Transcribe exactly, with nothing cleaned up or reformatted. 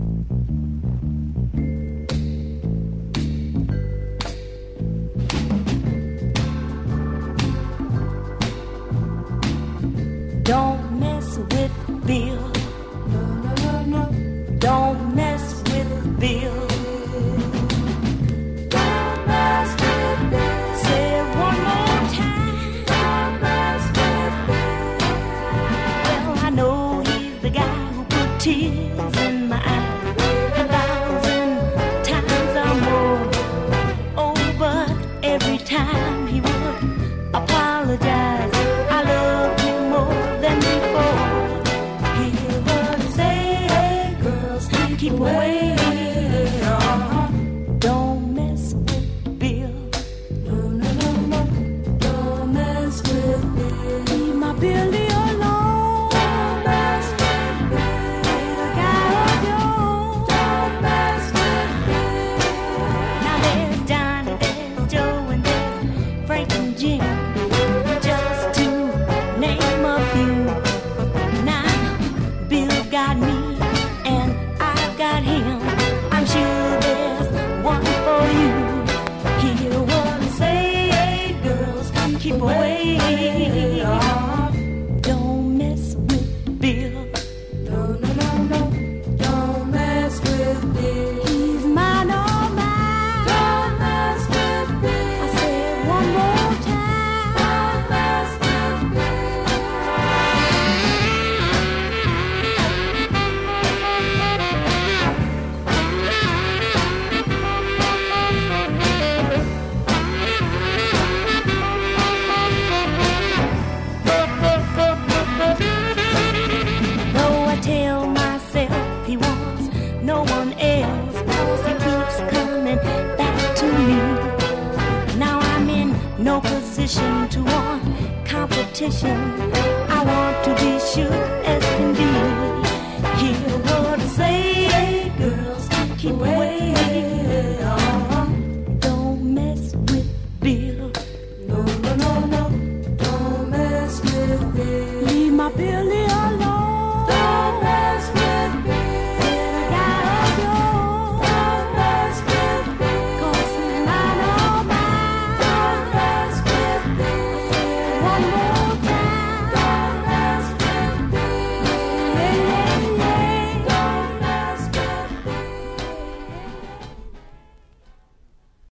Don't mess with Bill. No, no, no, no. Don't mess with Bill. Don't mess with Bill. Say it one more time. Don't mess with Bill. Well, I know he's the guy who put tears in my eyes a thousand times or more. Oh, but every time he would apologize, I loved him more than before. He would say, hey girls, keep away. Don't mess with Bill. No, no, no, no. Don't mess with Bill. Leave my Billy alone. Don't mess with Bill. The guy of yours. Don't mess with Bill. Now there's Johnny, there's Joe, and there's Frank and Jim. Just to name a few. Now Bill's got me and I've got him. I'm sure there's one for you. He would say, hey girls, keep away. Don't mess with Bill. No, no, no, no. Don't mess with Bill. He's mine, all mine. Don't mess with Bill. I say it one more time. Don't mess with Bill. Though I tell myself he wants no one else, 'cause he keeps coming back to me. Now I'm in no position to want competition. I want to be sure as can be. He would say, hey girls, keep away. Don't mess with Bill. No, no, no, no. Don't mess with Bill. Leave my Billy